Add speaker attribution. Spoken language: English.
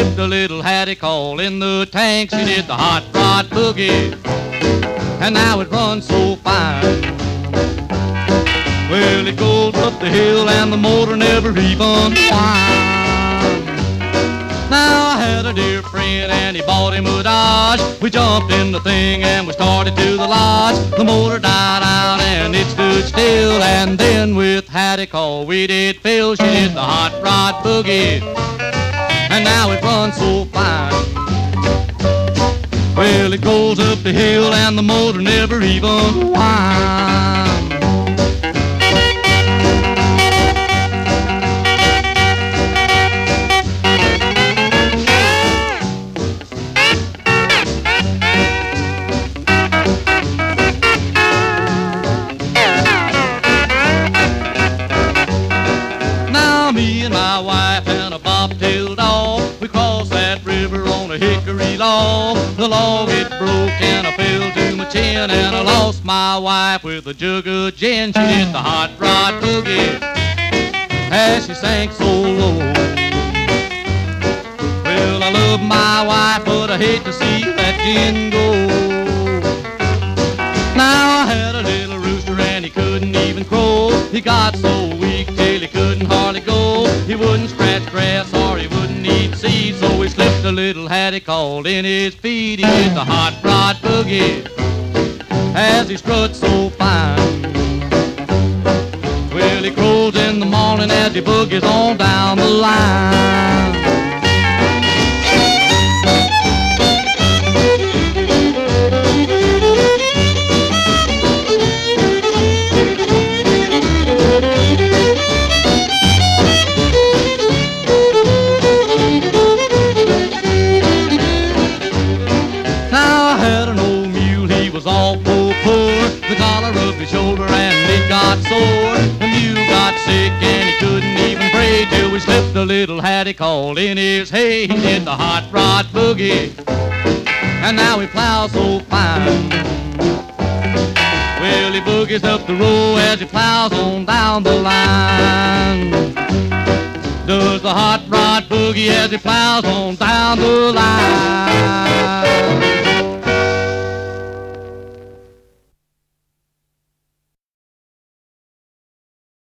Speaker 1: slipped a little haddock all in the tank. She did the hot rod boogie, and now it runs so fine. Well, it goes up the hill and the motor never even whines. Now I had a dear friend and he bought him a Dodge. We jumped in the thing and we started to the lodge. The motor died out and it stood still, and then with haddock all we did fill. She did the hot rod boogie, and now it runs so fine. Well, it goes up the hill and the motor never even whines. Me and my wife and a bobtail dog, we crossed that river on a hickory log. The log it broke and I fell to my chin, and I lost my wife with a jug of gin. She did the hot rod boogie as she sank so low. Well, I love my wife, but I hate to see that gin go. Now I had a little rooster and he couldn't even crow. He got so weak till he couldn't hardly go. He wouldn't scratch grass or he wouldn't eat seeds, so he slipped a little haddock all in his feed. He did the hot rod boogie as he struts so fine. Well, he crows in the morning as he boogies on down the line. The collar of his shoulder and it got sore. The mule got sick and he couldn't even pray till we slipped a little haddock all in his hay. He did the hot rod boogie, and now he plows so fine. Well, he boogies up the road as he plows on down the line. Does the hot rod boogie as he plows on down the line.